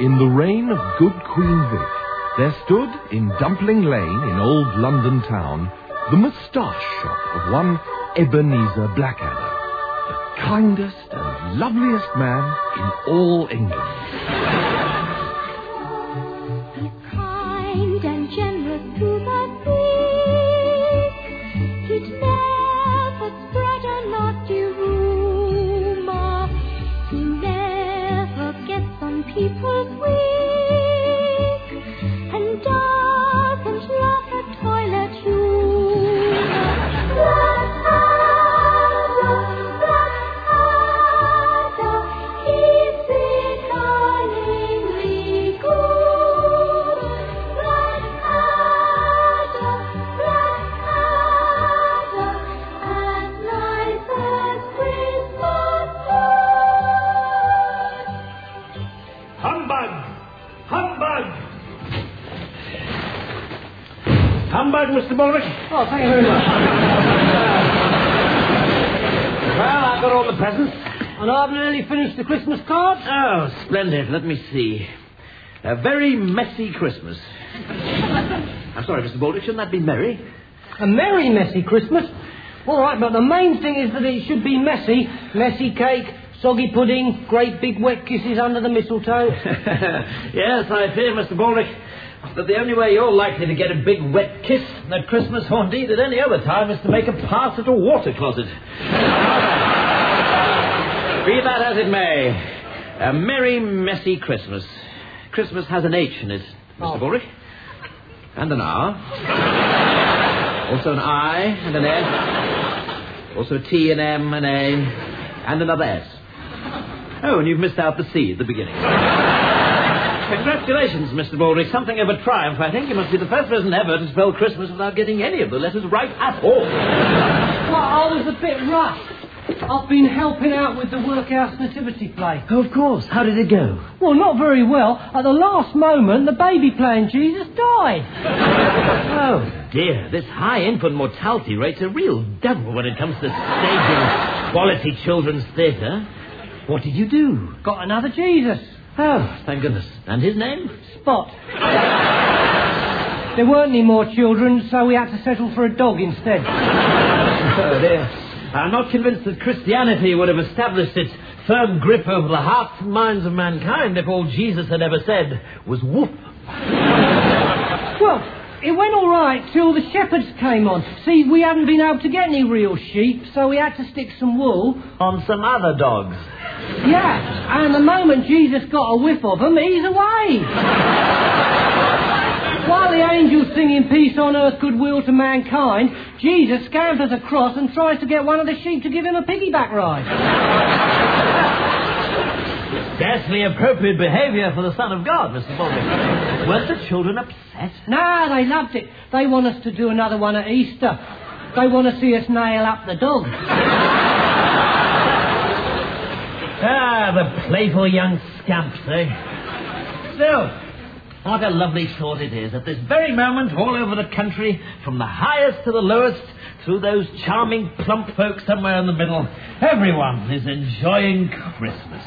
In the reign of good Queen Vic, there stood in Dumpling Lane in old London town the moustache shop of one Ebenezer Blackadder, the kindest and loveliest man in all England. He's kind and generous to the weak. He'd never spread a nasty rumor. He never gets on people's weak. And doesn't love a toilet humor. Blackadder, he's sickeningly good. Blackadder, as nice as Christmas food. Humbug! Humbug! Humbug, Mr. Bullock. Oh, thank you very much. Well, I've got all the presents. And I've nearly finished the Christmas cards. Oh, splendid. Let me see. A very messy Christmas. I'm sorry, Mr. Baldrick, shouldn't that be merry? A merry, messy Christmas. All right, but the main thing is that it should be messy. Messy cake, soggy pudding, great big wet kisses under the mistletoe. Yes, I fear, Mr. Baldrick, that the only way you're likely to get a big wet kiss at Christmas, or indeed at any other time, is to make a pass at a water closet. Be that as it may, a merry, messy Christmas. Christmas has an H in it, Mr. Baldrick. And an R. Also an I and an S. Also a T, an M, an A, and another S. Oh, and you've missed out the C at the beginning. Congratulations, Mr. Baldrick. Something of a triumph, I think. You must be the first person ever to spell Christmas without getting any of the letters right at all. Well, I was a bit rushed. I've been helping out with the workhouse nativity play. Oh, of course. How did it go? Well, not very well. At the last moment, the baby playing Jesus died. Oh, dear. This high infant mortality rate's a real devil when it comes to staging quality children's theatre. What did you do? Got another Jesus. Oh, thank goodness. And his name? Spot. There weren't any more children, so we had to settle for a dog instead. Oh, dear. I'm not convinced that Christianity would have established its firm grip over the hearts and minds of mankind if all Jesus had ever said was whoop. Well, it went all right till the shepherds came on. See, we hadn't been able to get any real sheep, so we had to stick some wool On some other dogs. Yeah, and the moment Jesus got a whiff of them, he's away. While the angels singing peace on earth, goodwill to mankind, Jesus scampers across and tries to get one of the sheep to give him a piggyback ride. Scarcely appropriate behaviour for the Son of God, Mr. Baldrick. Weren't the children upset? Nah, they loved it. They want us to do another one at Easter. They want to see us nail up the dog. Ah, the playful young scamps, eh? Still, what a lovely thought it is. At this very moment, all over the country, from the highest to the lowest, through those charming plump folk somewhere in the middle, everyone is enjoying Christmas.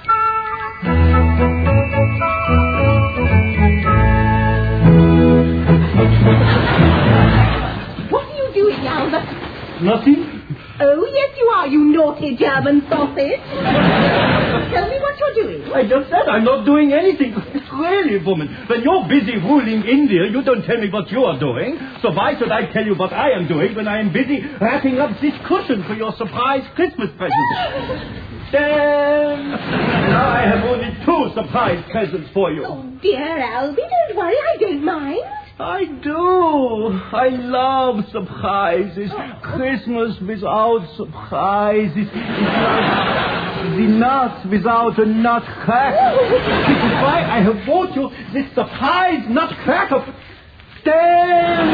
What are you doing, Albert? Nothing? Oh, yes, you are, you naughty German sausage. Tell me what you're doing. I just said I'm not doing anything. Really, woman, when you're busy ruling India, you don't tell me what you are doing. So why should I tell you what I am doing when I am busy wrapping up this cushion for your surprise Christmas present? Damn! Now I have only 2 surprise presents for you. Oh, dear Albie, don't worry, I don't mind. I do. I love surprises. Christmas without surprises is like the nut without a nutcracker. This is why I have bought you this surprise nutcracker. Stand!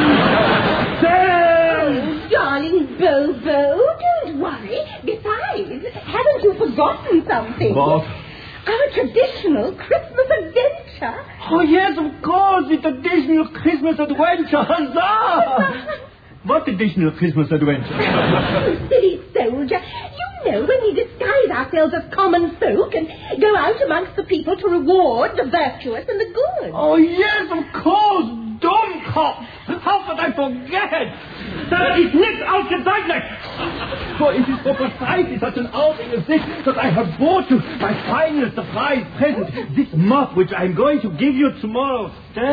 Oh, darling Bobo, don't worry. Besides, haven't you forgotten something? What? Our traditional Christmas adventure. Oh, yes, of course, the traditional Christmas adventure. Huzzah! What additional Christmas adventure? Oh, silly soldier. You know when we disguise rid ourselves of common folk and go out amongst the people to reward the virtuous and the good. Oh, yes, of course. Domkopf. How could I forget? That is nicht ausgezeichnet. For it is for precisely such an outing as this that I have brought you my final surprise present, this muff which I am going to give you tomorrow.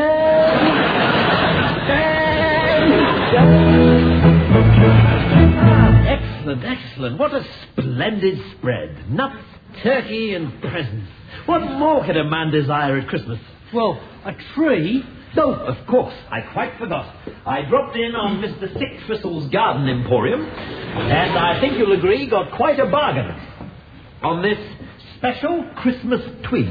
Excellent, excellent. What a splendid spread. Nuts, turkey, and presents. What more could a man desire at Christmas? Well, a tree. Oh, of course. I quite forgot. I dropped in on Mr. Thick Thistle's Garden Emporium, and I think you'll agree got quite a bargain on this special Christmas twig.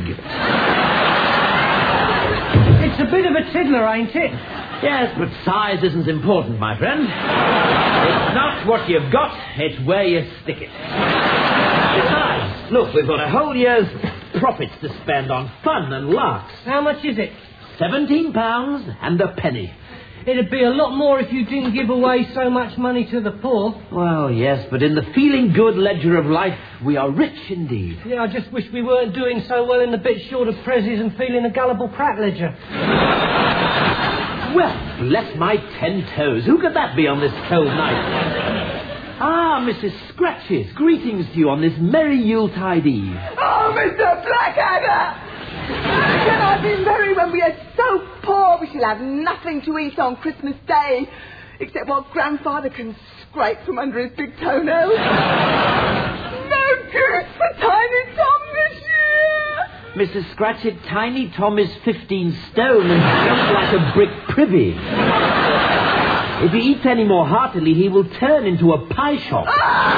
It's a bit of a tiddler, ain't it? Yes, but size isn't important, my friend. It's not what you've got, it's where you stick it. Besides, look, we've got a whole year's profits to spend on fun and laughs. How much is it? £17 and a penny. It'd be a lot more if you didn't give away so much money to the poor. Well, yes, but in the feeling good ledger of life, we are rich indeed. Yeah, I just wish we weren't doing so well in the bit short of prezzies and feeling a gullible prat ledger. Well, bless my 10 toes. Who could that be on this cold night? Ah, Mrs. Scratches. Greetings to you on this merry Yuletide Eve. Oh, Mr. Blackadder! Can I be merry when we are so poor we shall have nothing to eat on Christmas Day, except what Grandfather can scrape from under his big toenails? No goose for Tiny Tom this year! Mrs. Scratchit, Tiny Tom is 15 stone and jumps like a brick privy. If he eats any more heartily, he will turn into a pie shop.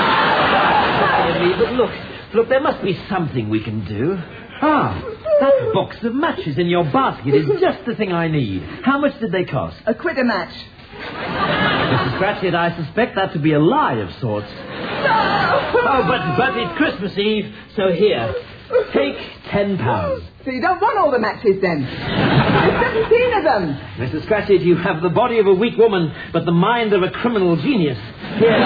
But look, there must be something we can do. Ah, that box of matches in your basket is just the thing I need. How much did they cost? A quid a match. Mrs. Scratchit, I suspect that to be a lie of sorts. Oh, but it's Christmas Eve, so here, take £10. So you don't want all the matches then? There's 17 of them. Mrs. Scratchit, you have the body of a weak woman, but the mind of a criminal genius. Here,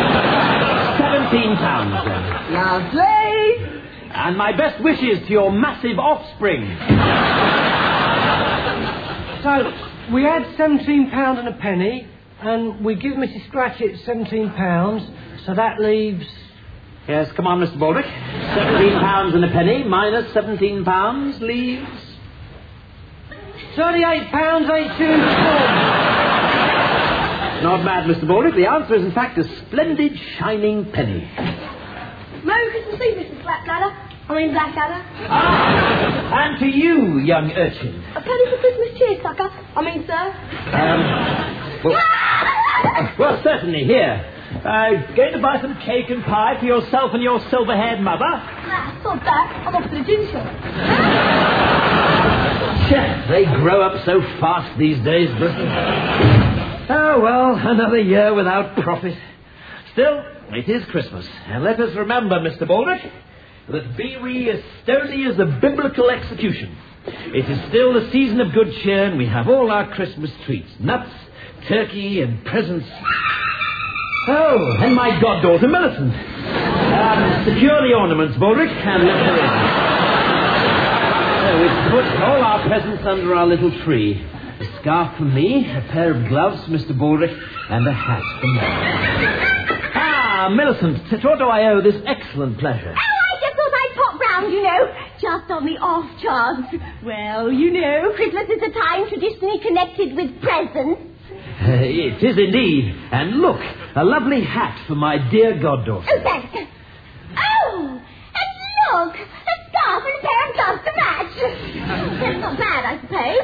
£17 then. Lovely. And my best wishes to your massive offspring. So, we had £17 and a penny, and we give Mrs. Scratchit £17, so that leaves... Yes, come on, Mr. Baldrick. £17 and a penny minus £17 leaves... £38.82. Not bad, Mr. Baldrick. The answer is, in fact, a splendid shining penny. Merry Christmas Eve, Mrs. Blackadder. Blackadder. And to you, young urchin. A penny for Christmas cheer, sucker. Sir. Well, certainly, here. Going to buy some cake and pie for yourself and your silver-haired mother? Stop that. I'm off to the gin shop. They grow up so fast these days, Bristol. Oh, well, another year without profit. Still, it is Christmas. And let us remember, Mr. Baldrick, that be we as stony as a biblical execution. It is still the season of good cheer, and we have all our Christmas treats. Nuts, turkey, and presents. Oh, and my goddaughter, Millicent. Secure the ornaments, Baldrick, and let her in. So we've put all our presents under our little tree. A scarf for me, a pair of gloves for Mr. Baldrick, and a hat for me. Millicent, to what do I owe this excellent pleasure? Oh, I just thought I'd pop round, just on the off chance. Well, Christmas is a time traditionally connected with presents. It is indeed. And look, a lovely hat for my dear goddaughter. Oh, thanks. Oh, and look, a scarf and a pair of gloves to match. That's not bad, I suppose.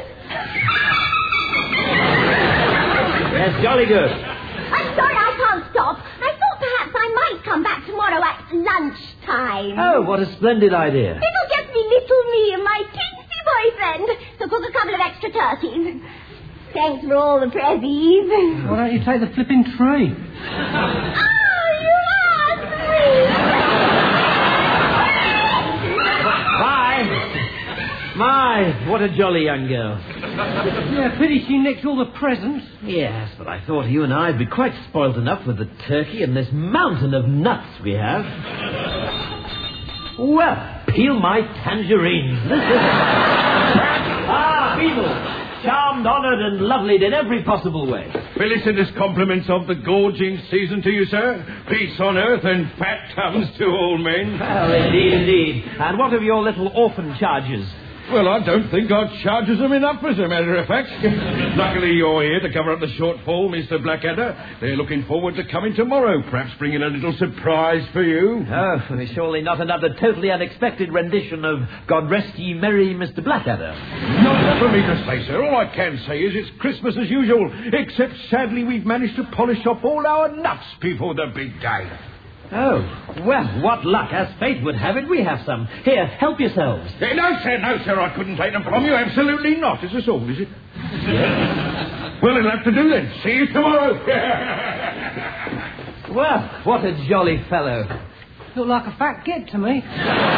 Yes, jolly good. I'm sorry I can't stop. I thought perhaps I might come back tomorrow at lunchtime. Oh, what a splendid idea. It'll just be little me and my teensy boyfriend. So cook a couple of extra turkeys. Thanks for all the prezzies. Why don't you take the flipping tree? Oh, you asked me. Bye. My, what a jolly young girl. Yeah, pity she nicked all the presents. Yes, but I thought you and I would be quite spoilt enough with the turkey and this mountain of nuts we have. Well, peel my tangerines. This is people. Charmed, honoured and lovelied in every possible way. Felicitous compliments of the gorging season to you, sir. Peace on earth and fat tongues to all men. Well, indeed, indeed. And what of your little orphan charges? Well, I don't think our charges them enough, as a matter of fact. Luckily, you're here to cover up the shortfall, Mr. Blackadder. They're looking forward to coming tomorrow, perhaps bringing a little surprise for you. Oh, surely not another totally unexpected rendition of God Rest Ye Merry Mr. Blackadder. Not for me to say, sir. All I can say is it's Christmas as usual, except sadly we've managed to polish off all our nuts before the big day. Oh, well, what luck. As fate would have it, we have some. Here, help yourselves. No, sir, I couldn't take them from you. Absolutely not. Is this all, is it? Yes. Well, it'll have to do then. See you tomorrow. Well, what a jolly fellow. Look like a fat git to me.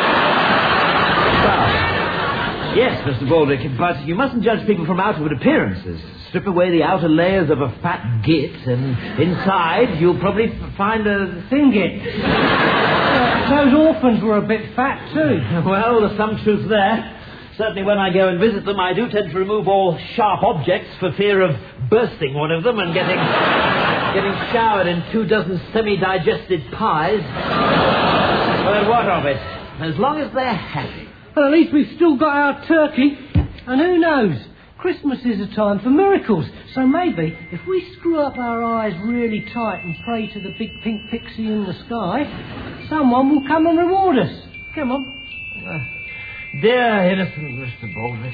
Well, yes, Mr. Baldrick, but you mustn't judge people from outward appearances. Strip away the outer layers of a fat git, and inside you'll probably find a thin git. Those orphans were a bit fat, too. Well, there's some truth there. Certainly when I go and visit them, I do tend to remove all sharp objects for fear of bursting one of them and getting showered in 24 semi-digested pies. But what of it? As long as they're happy. Well, at least we've still got our turkey. And who knows? Christmas is a time for miracles. So maybe if we screw up our eyes really tight and pray to the big pink pixie in the sky, someone will come and reward us. Come on. Dear innocent Mr. Baldrick.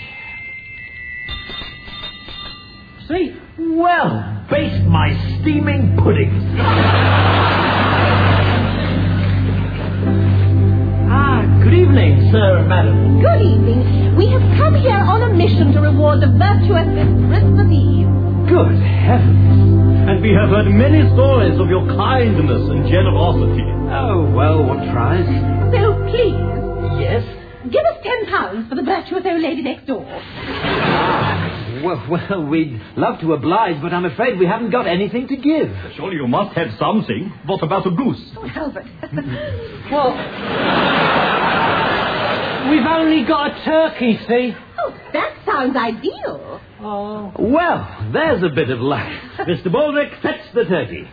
See? Well, baste my steaming puddings. Good evening, sir and madam. Good evening. We have come here on a mission to reward the virtuous this Christmas Eve. Good heavens. And we have heard many stories of your kindness and generosity. Oh, well, one tries. So please, Yes? give us £10 for the virtuous old lady next door. Well, we'd love to oblige, but I'm afraid we haven't got anything to give. Surely you must have something. What about a goose? Oh, Albert. Well, we've only got a turkey, see? Oh, that sounds ideal. Oh. Well, there's a bit of luck. Mr. Baldrick, fetch the turkey.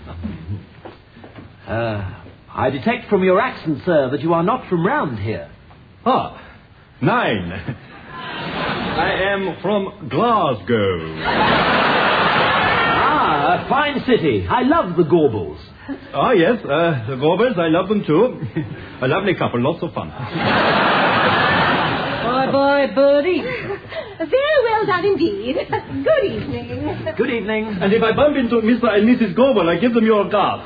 I detect from your accent, sir, that you are not from round here. Ah, nein. I am from Glasgow. A fine city. I love the Gorbals. Ah, yes, the Gorbals, I love them too. A lovely couple, lots of fun. Bye-bye, birdie. Very well done indeed. Good evening. Good evening. And if I bump into Mr. and Mrs. Gorbal, I give them your cards.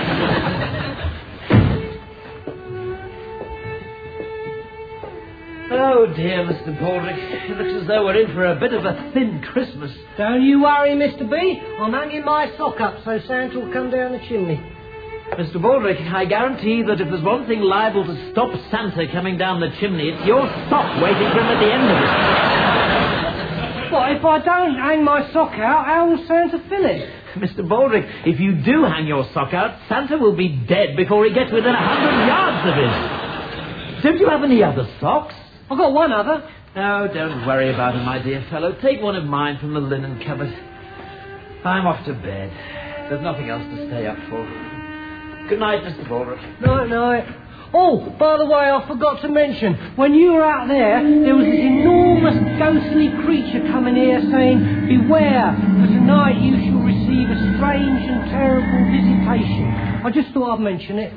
Oh, dear, Mr. Baldrick. It looks as though we're in for a bit of a thin Christmas. Don't you worry, Mr. B. I'm hanging my sock up so Santa will come down the chimney. Mr. Baldrick, I guarantee that if there's one thing liable to stop Santa coming down the chimney, it's your sock waiting for him at the end of it. What, if I don't hang my sock out, how will Santa fill it? Mr. Baldrick, if you do hang your sock out, Santa will be dead before he gets within 100 yards of it. Don't you have any other socks? I've got one other. Oh, don't worry about it, my dear fellow. Take one of mine from the linen cupboard. I'm off to bed. There's nothing else to stay up for. Good night, Mr. Baldrick. Night. Oh, by the way, I forgot to mention, when you were out there was this enormous ghostly creature coming here saying, beware, for tonight you shall receive a strange and terrible visitation. I just thought I'd mention it.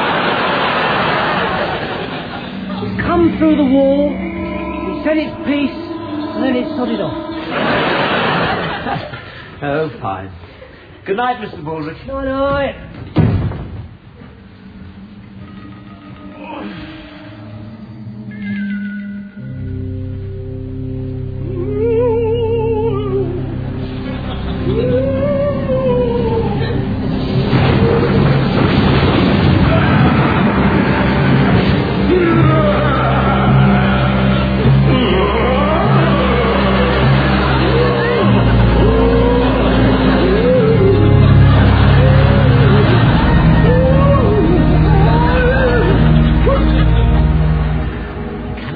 It's come through the wall, it said its piece, and then it sodded off. Oh, fine. Good night, Mr. Baldrick. Night.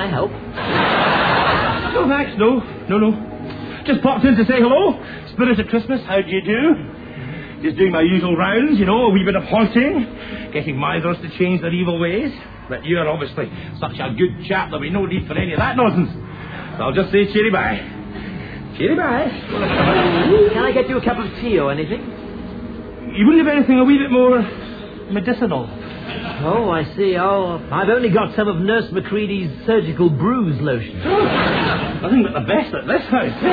I help? No, thanks, no. Just popped in to say hello. Spirit of Christmas, how do you do? Just doing my usual rounds, you know, a wee bit of haunting, getting Mithras to change their evil ways. But you're obviously such a good chap there'll be no need for any of that nonsense. So I'll just say cheery bye. Cheery bye. Can I get you a cup of tea or anything? You wouldn't have anything a wee bit more medicinal? Oh, I see. Oh, I've only got some of Nurse Macready's surgical bruise lotion. Nothing but the best at this house,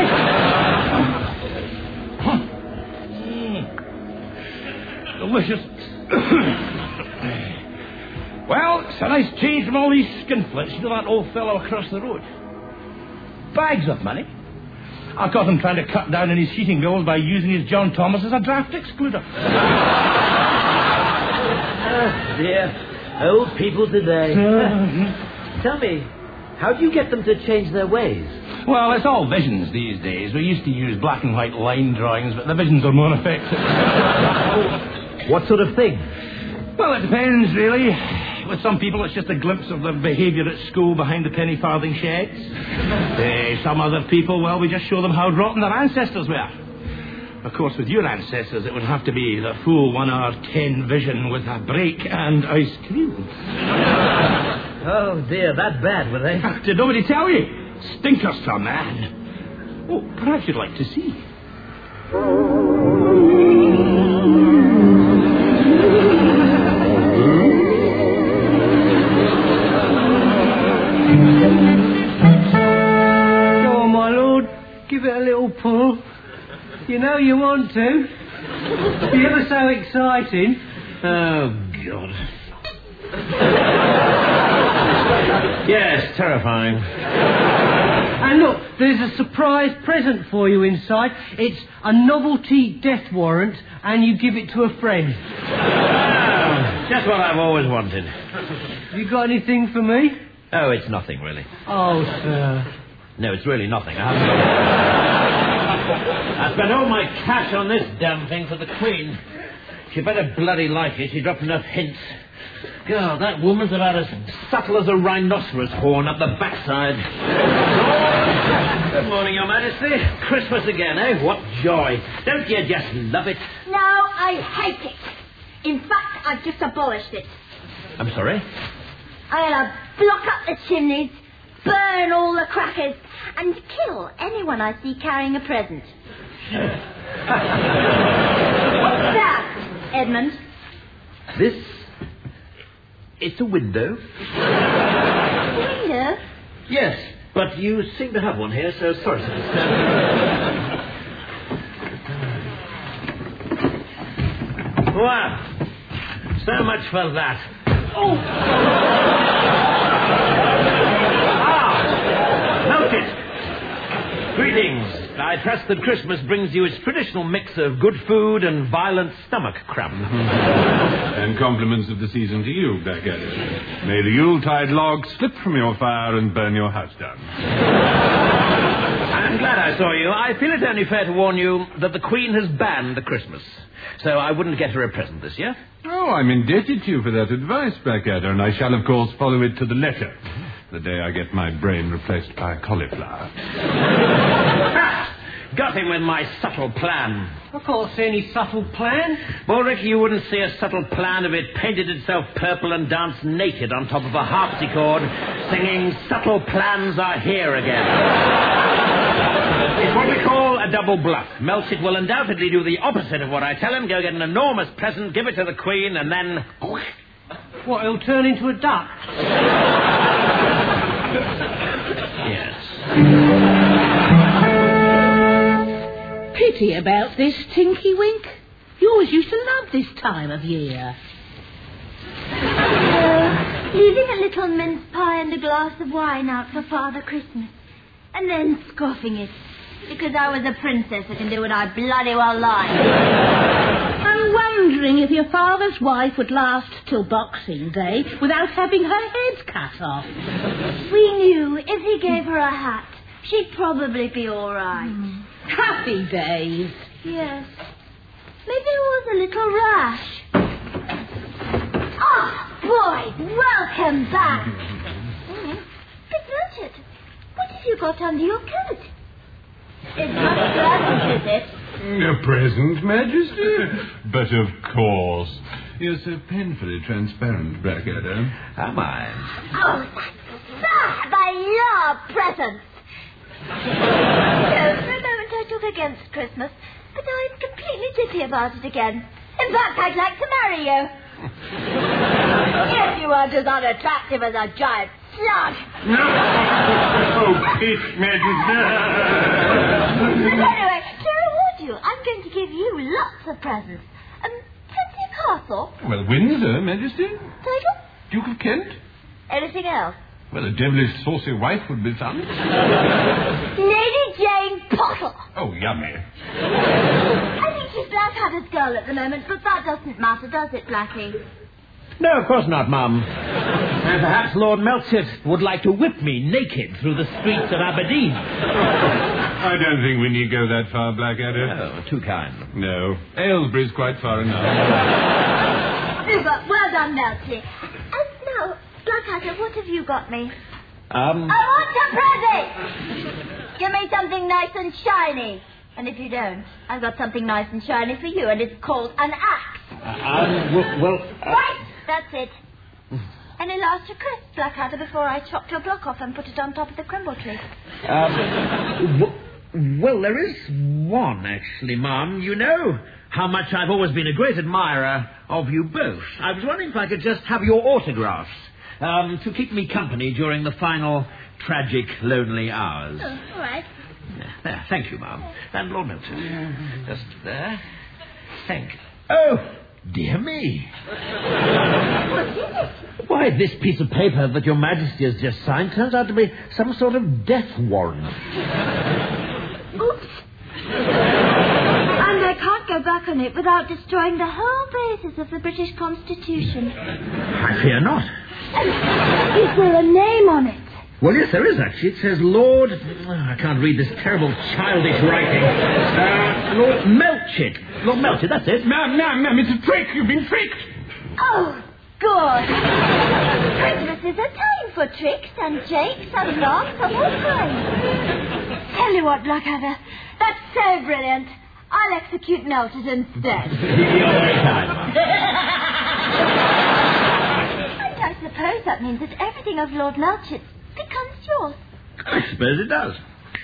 Delicious. Well, it's a nice change from all these skinflints. You know that old fellow across the road? Bags of money. I caught him trying to cut down on his heating bills by using his John Thomas as a draft excluder. Oh, dear. Old people today. Tell me, how do you get them to change their ways? Well, it's all visions these days. We used to use black and white line drawings, but the visions are more effective. What sort of thing? Well, it depends, really. With some people, it's just a glimpse of their behaviour at school behind the penny farthing sheds. Some other people, well, we just show them how rotten their ancestors were. Of course, with your ancestors, it would have to be the full 1 hour 10 vision with a break and ice cream. Oh, dear, that bad, were they? Did nobody tell you? Stinkers, sir, man. Oh, perhaps you'd like to see. Go on, my lord. Give it a little pull. You know you want to. Be ever so exciting. Oh, God. Yes, terrifying. And look, there's a surprise present for you inside. It's a novelty death warrant, and you give it to a friend. Oh, just what I've always wanted. You got anything for me? Oh, it's nothing, really. Oh, sir. No, it's really nothing. I spent all my cash on this damn thing for the Queen. She better bloody like it. She dropped enough hints. God, that woman's about as subtle as a rhinoceros horn up the backside. Good morning, Your Majesty. Christmas again, eh? What joy. Don't you just love it? No, I hate it. In fact, I've just abolished it. I'm sorry? I'm going to block up the chimneys, burn all the crackers, and kill anyone I see carrying a present. What's that, Edmund? This... It's a window. Window? Yes, but you seem to have one here, so sorry to disturb. Wow. So much for that. Oh! Note it. Greetings. I trust that Christmas brings you its traditional mix of good food and violent stomach cramp. And compliments of the season to you, Blackadder. May the Yuletide log slip from your fire and burn your house down. I'm glad I saw you. I feel it only fair to warn you that the Queen has banned the Christmas. So I wouldn't get her a present this year. Oh, I'm indebted to you for that advice, Blackadder, and I shall, of course, follow it to the letter. The day I get my brain replaced by a cauliflower. Got him with my subtle plan. I can't see any subtle plan. Ulrich, you wouldn't see a subtle plan if it painted itself purple and danced naked on top of a harpsichord, singing "Subtle Plans Are Here Again." It's what we call a double bluff. Melchett will undoubtedly do the opposite of what I tell him, go get an enormous present, give it to the Queen, and then... What, he'll turn into a duck? Yes. Pity about this, Tinky Wink. You always used to love this time of year. Leaving a little mince pie and a glass of wine out for Father Christmas. And then scoffing it. Because I was a princess that can do what I bloody well like. I'm wondering if your father's wife would last till Boxing Day without having her head cut off. We knew if he gave her a hat, she'd probably be all right. Happy days. Yes. Maybe it was a little rash. Oh, boys, welcome back. Christmas? have you got under your coat? It's not a present, is it? A present, Majesty? But of course. You're so painfully transparent, Blackadder. Am I? Oh, that's fab! I love presents. No, for a moment I took against Christmas, but I'm completely dippy about it again. In fact, I'd like to marry you. If you weren't as unattractive as a giant slug. Oh, pish, Majesty. But anyway, to reward you, I'm going to give you lots of presents. Fancy a castle? Well, Windsor, Majesty. Title? Duke of Kent. Anything else? Well, a devilish saucy wife would be fun. Lady Jane Pottle. Oh, yummy. I think she's Blackadder's girl at the moment, but that doesn't matter, does it, Blackie? No, of course not, Mum. And perhaps Lord Melchett would like to whip me naked through the streets of Aberdeen. I don't think we need go that far, Blackadder. Oh, too kind. No. Aylesbury's quite far enough. Super. Well done, Melchett. Now, Blackadder, what have you got me? I want a present! Give me something nice and shiny. And if you don't, I've got something nice and shiny for you, and it's called an axe. Right, that's it. Any last requests, Blackadder, before I chop your block off and put it on top of the crimble tree? Well, there is one, actually, Mum. You know how much I've always been a great admirer of you both. I was wondering if I could just have your autographs to keep me company during the final tragic, lonely hours. Oh, all right. There, thank you, Mum. And Lord Milton. Just there. Thank you. Oh, dear me. What is it? Why, this piece of paper that Your Majesty has just signed turns out to be some sort of death warrant. Oops. And I can't go back on it without destroying the whole basis of the British Constitution. I fear not. Is there a name on it? Well, yes, there is, actually. It says Lord... I can't read this terrible childish writing. Lord Melchett. Lord Melchett, that's it. Ma'am, it's a trick. You've been tricked. Oh, good. Christmas is a time for tricks and jakes and laughs of all kinds. Tell you what, Blackadder, that's so brilliant. I'll execute Melchett instead. You're very kind. And I suppose that means that everything of Lord Melchett's becomes yours. I suppose it does.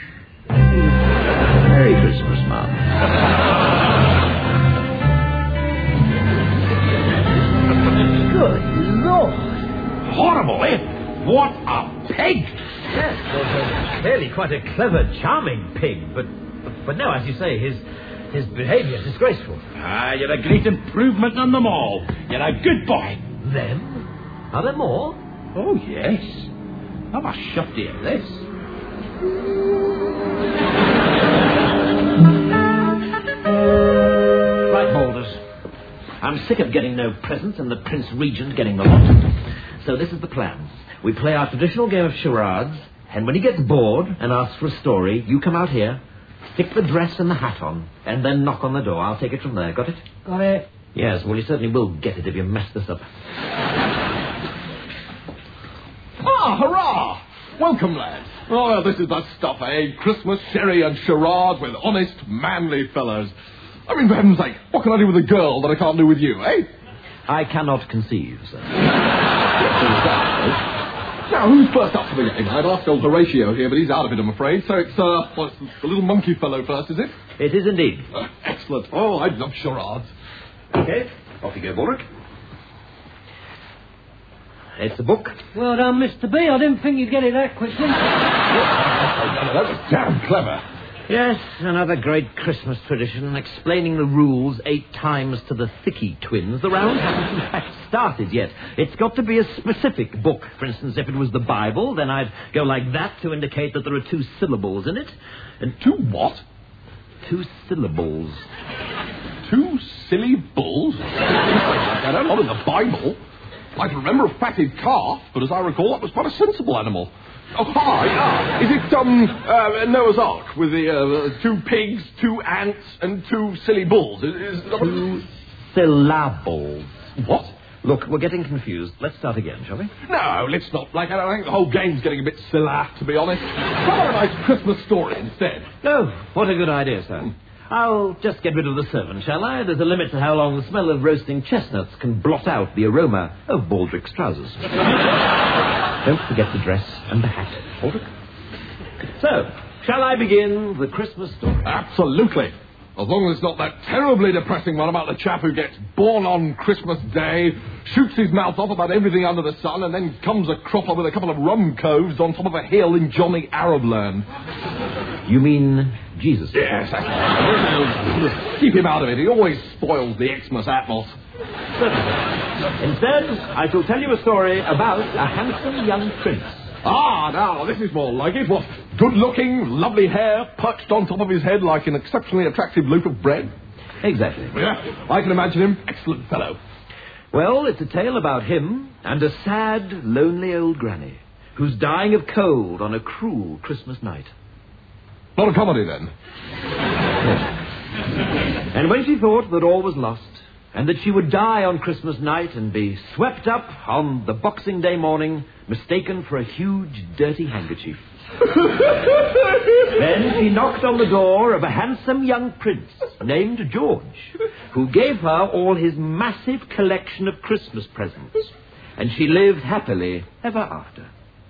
Merry Christmas, Mum. Good Lord. Horrible, eh? What a pig! Yes, well, clearly quite a clever, charming pig, but no, as you say, his behaviour is disgraceful. You're a great improvement on them all. You're a good boy. Them? Are there more? Oh, yes. I must shut you this. Right, Balders. I'm sick of getting no presents and the Prince Regent getting the lot. So this is the plan. We play our traditional game of charades, and when he gets bored and asks for a story, you come out here, stick the dress and the hat on, and then knock on the door. I'll take it from there. Got it? Got it. Yes, well, you certainly will get it if you mess this up. Ah, hurrah! Welcome, lads. Oh, well, this is the stuff, eh? Christmas sherry and charades with honest, manly fellows. I mean, for heaven's sake, what can I do with a girl that I can't do with you, eh? I cannot conceive, sir. Now, who's first up for the game? I'd ask old Horatio here, but he's out of it, I'm afraid. So it's, what's the little monkey fellow first, is it? It is indeed. Excellent. Oh, I love charades. Okay, off you go, Bullock. It's a book. Well done, Mr. B. I didn't think you'd get it that quickly. That was damn clever. Yes, another great Christmas tradition, explaining the rules 8 times to the Thicky twins. The round hasn't in fact started yet. It's got to be a specific book. For instance, if it was the Bible, then I'd go like that to indicate that there are 2 syllables in it. And 2 what? 2 syllables. 2 silly bulls? I don't know in the Bible. I can remember a fatted calf, but as I recall, that was quite a sensible animal. Oh, hi. Is it, Noah's Ark with the 2 pigs, 2 ants, and 2 silly bulls? Is 2 syllables. What? Look, we're getting confused. Let's start again, shall we? No, let's not. Blackadder, I think the whole game's getting a bit silly, to be honest. How about a nice Christmas story instead? Oh, what a good idea, sir. I'll just get rid of the servant, shall I? There's a limit to how long the smell of roasting chestnuts can blot out the aroma of Baldrick's trousers. Don't forget the dress and the hat, Baldrick. So, shall I begin the Christmas story? Absolutely. As long as it's not that terribly depressing one about the chap who gets born on Christmas Day, shoots his mouth off about everything under the sun, and then comes a cropper with a couple of rum coves on top of a hill in Johnny Arabland. You mean Jesus? Yes. Keep him out of it. He always spoils the Xmas atmos. Instead, I shall tell you a story about a handsome young prince. Ah, now, this is more like it. What, good-looking, lovely hair perched on top of his head like an exceptionally attractive loaf of bread? Exactly. Yeah, I can imagine him. Excellent fellow. Well, it's a tale about him and a sad, lonely old granny who's dying of cold on a cruel Christmas night. Not a comedy, then? And when she thought that all was lost, and that she would die on Christmas night and be swept up on the Boxing Day morning, mistaken for a huge, dirty handkerchief. Then she knocked on the door of a handsome young prince named George, who gave her all his massive collection of Christmas presents. And she lived happily ever after.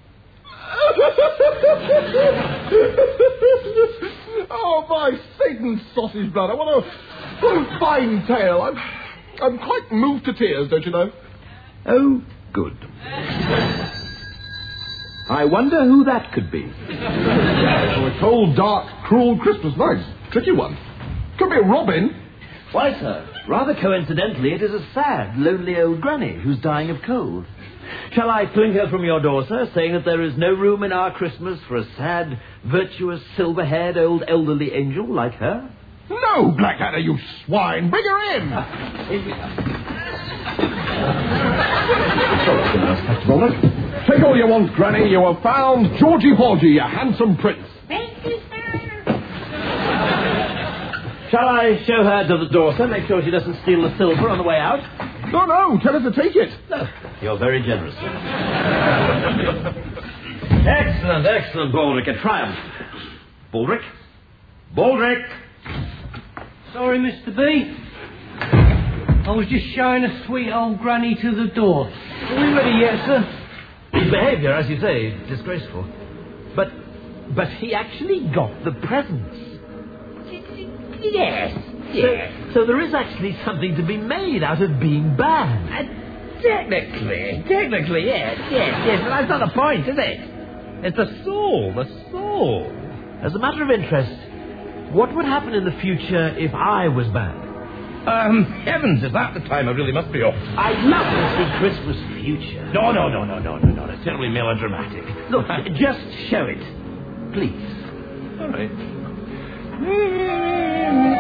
Oh, my Satan's sausage bladder. What a fine tale. I'm quite moved to tears, don't you know? Oh, good. I wonder who that could be. A cold, dark, cruel Christmas night. Tricky one. Could be a robin. Why, sir, rather coincidentally, it is a sad, lonely old granny who's dying of cold. Shall I fling her from your door, sir, saying that there is no room in our Christmas for a sad, virtuous, silver-haired old elderly angel like her? No, Blackadder, you swine. Bring her in. Take all you want, Granny. You have found Georgie Porgy, a handsome prince. Thank you, sir. Shall I show her to the door, sir? Make sure she doesn't steal the silver on the way out? No, tell her to take it. No, you're very generous, sir. Excellent, Baldrick. A triumph. Baldrick! Sorry, Mr. B. I was just showing a sweet old granny to the door. Are we ready yet, sir? His behaviour, as you say, is disgraceful. But he actually got the presents. Yes. So there is actually something to be made out of being bad. Technically, yes. But that's not the point, is it? It's the soul. As a matter of interest, what would happen in the future if I was bad? Heavens, is that the time? I really must be off. I'd love to see Christmas future. No. It's terribly melodramatic. Look, just show it. Please. All right.